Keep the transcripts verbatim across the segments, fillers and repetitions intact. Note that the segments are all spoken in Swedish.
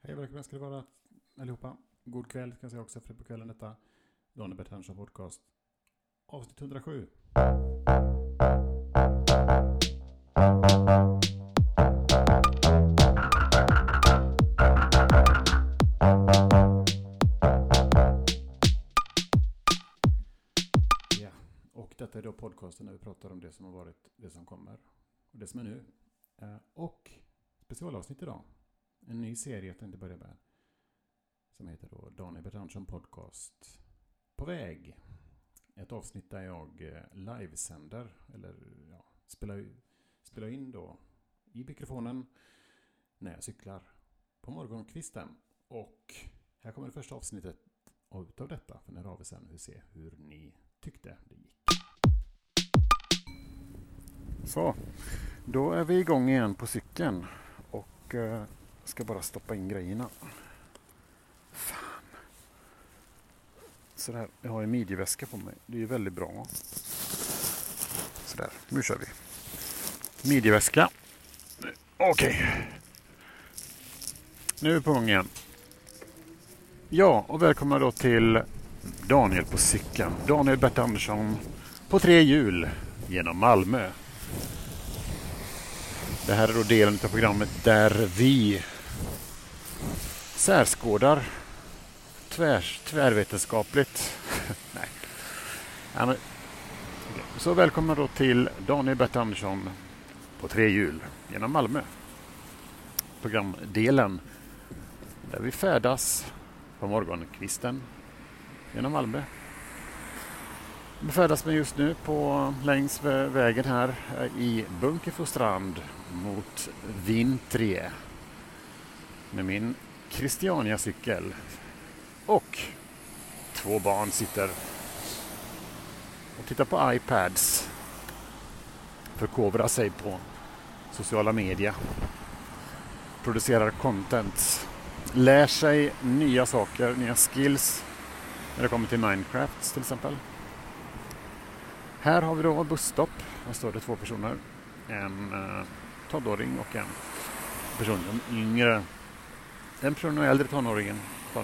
Hej och välkomna ska det vara allihopa. God kväll kan jag säga också för på kvällen detta. Daniel Bertansson podcast. Avsnitt hundrasju. Ja, och detta är då podcasten när vi pratar om det som har varit, det som kommer och det som är nu. Och specialavsnitt idag. En ny serie jag tänkte börja med. Som heter då Daniel Bertansson podcast på väg. Ett avsnitt där jag livesänder. Eller ja, spelar, spelar in då i mikrofonen. När jag cyklar på morgonkvisten. Och här kommer det första avsnittet utav detta. För när har vi sen hur se hur ni tyckte det gick. Så, då är vi igång igen på cykeln. Och eh, ska bara stoppa in grejerna. Fan. Sådär, jag har en midjeväska på mig. Det är ju väldigt bra. Sådär, nu kör vi. Midjeväska. Okej. Okay. Nu är vi på gång igen. Ja, och välkomna då till Daniel på cykeln. Daniel Bertansson på tre hjul genom Malmö. Det här är då delen av programmet där vi särskådar tvärs, tvärvetenskapligt. Nej. Ja, men, okay. Så välkomna då till Daniel Bertansson på tre hjul genom Malmö. Programdelen där vi färdas på morgonkvisten genom Malmö. Vi färdas med just nu på längs vägen här i Bunkeflostrand mot Vintrie med min Christiania-cykel. Och två barn sitter och tittar på iPads. Förkovrar sig på sociala medier. Producerar content. Lär sig nya saker, nya skills. När det kommer till Minecraft till exempel. Här har vi då busstopp. Här står det två personer. En uh, tonåring och en person som yngre. En person och äldre tonåringen.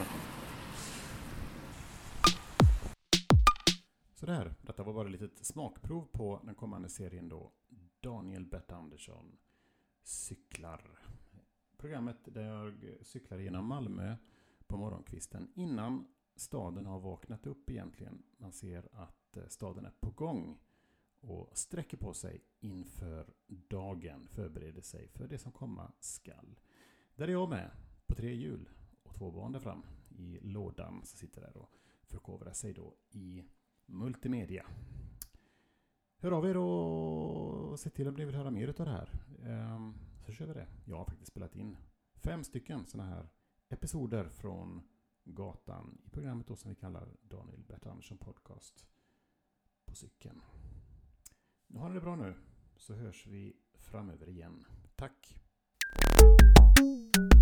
Så där, detta var bara ett litet smakprov på den kommande serien då. Daniel Bertansson cyklar. Programmet där jag cyklar genom Malmö på morgonkvisten innan staden har vaknat upp egentligen. Man ser att staden är på gång och sträcker på sig inför dagen, förbereder sig för det som komma skall. Där är jag med på tre hjul och två barn där fram i lådan som sitter där och förkovrar sig då i multimedia. Hör av er och se till om ni vill höra mer av det här. Ehm, så kör vi det. Jag har faktiskt spelat in fem stycken sådana här episoder från gatan i programmet då som vi kallar Daniel Bertansson podcast på cykeln. Nu har ni det bra nu så hörs vi framöver igen. Tack!